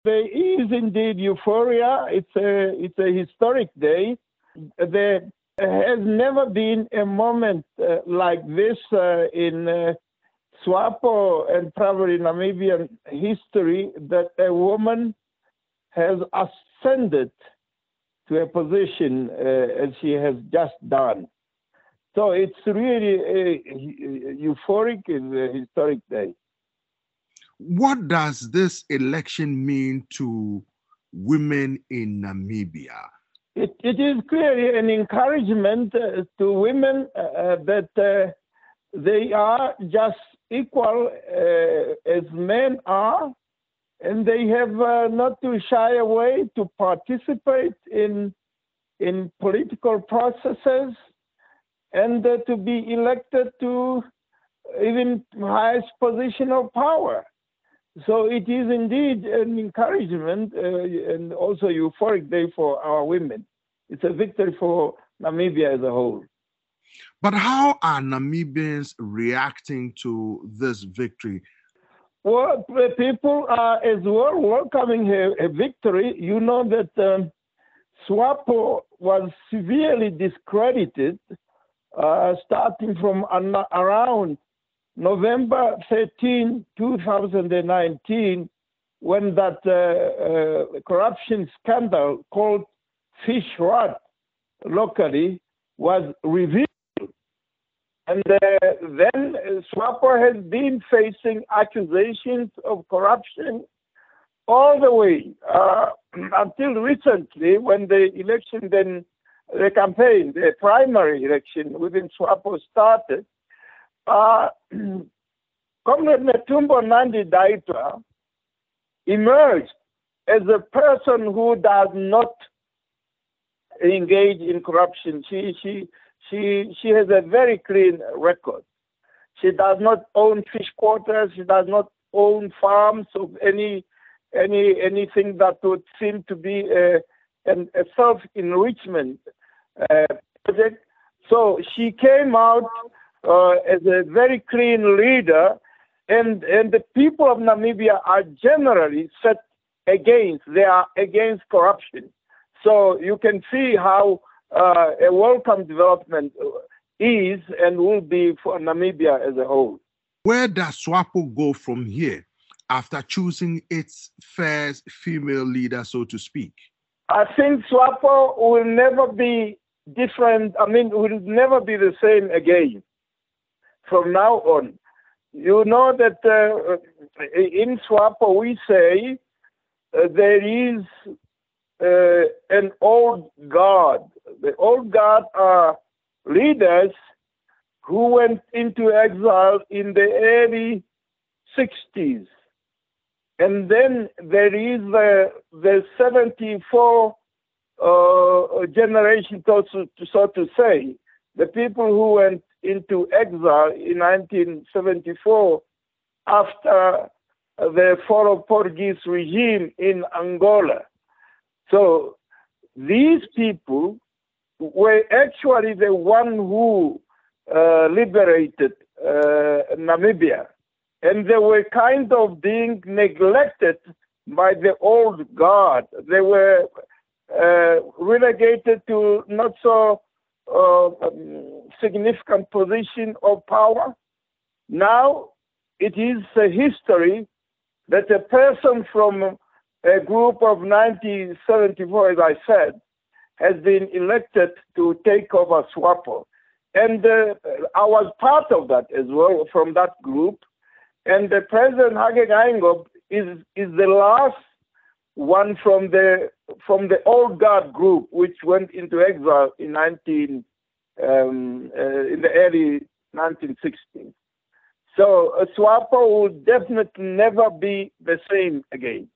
There is indeed euphoria. It's a historic day. There has never been a moment like this in SWAPO and probably Namibian history that a woman has ascended to a position as she has just done. So it's really euphoric. It's a historic day. What does this election mean to women in Namibia? It is clearly an encouragement to women that they are just equal as men are, and they have not to shy away to participate in political processes and to be elected to even highest position of power. So it is indeed an encouragement and also a euphoric day for our women. It's a victory for Namibia as a whole. But how are Namibians reacting to this victory? Well, people are as well welcoming a victory. You know that SWAPO was severely discredited starting from around November 13, 2019, when that corruption scandal called Fish Rot locally was revealed. And then SWAPO has been facing accusations of corruption all the way until recently when the election then, the campaign, the primary election within SWAPO started. Comrade Netumbo Nandi-Ndaitwah emerged as a person who does not engage in corruption. She has a very clean record. She does not own fish quarters. She does not own farms of anything that would seem to be a self-enrichment project. So she came out as a very clean leader, and the people of Namibia are generally set against. They are against corruption. So you can see how a welcome development is and will be for Namibia as a whole. Where does SWAPO go from here after choosing its first female leader, so to speak? I think SWAPO will never be different. Will never be the same again from now on. You know that in SWAPO we say there is an old guard. The old guard are leaders who went into exile in the early 60s. And then there is the 74 generation, so to say, the people who went into exile in 1974 after the fall of Portuguese regime in Angola. So these people were actually the one who liberated Namibia. And they were kind of being neglected by the old guard. They were relegated to not so significant position of power. Now it is a history that a person from a group of 1974, as I said, has been elected to take over SWAPO. And I was part of that as well, from that group. And the President Hage Geingob is the last one from the old guard group, which went into exile in the early 1960s. So SWAPO will definitely never be the same again.